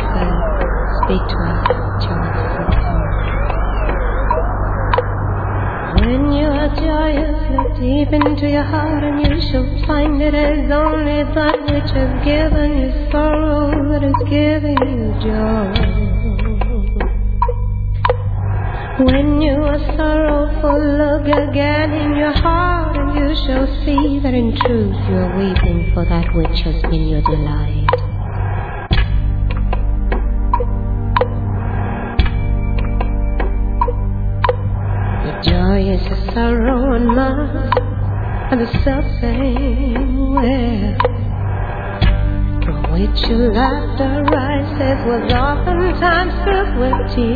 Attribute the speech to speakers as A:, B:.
A: well. Speak to us, joyous. When you are joyous, look deep into your heart and you shall find it is only that which has given you sorrow that is giving you joy. When you are sorrowful, look again in your heart and you shall see that in truth you are weeping for that which has been your delight. Joy is the sorrow and mask and the self-same way from which your laughter rises was oftentimes filled with tears.